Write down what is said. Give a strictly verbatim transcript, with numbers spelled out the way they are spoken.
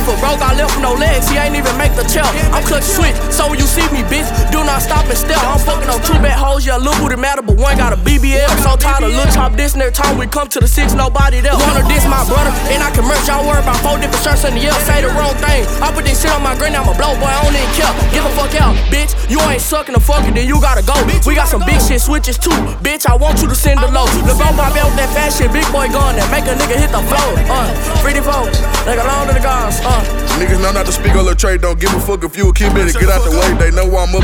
a bro got left with no legs, he ain't even make the chair. I'm clutch switch, so when you see me, bitch, do not stop and stare. I'm fucking on two bad hoes, yeah, look who it matter, but one got a B B L. So tired of Lil Chop this, and every time we come to the six, nobody there. Wanna diss my brother, and I can merch, y'all worry about four different shirts in the yell. Say the wrong thing, I put this shit on my granny, I'm a blow boy, I don't even care. Get the fuck out, bitch, you ain't sucking the fucking, then you gotta go. We got some big shit switches too, bitch, I want you to send the low. LeBron pop out with that fat shit, big boy gun that make a nigga hit the floor. Uh, free the folk, like along to the guns, uh. Niggas know not to speak on the trade, don't give a fuck if you a kid, better get out the way. They know I'm up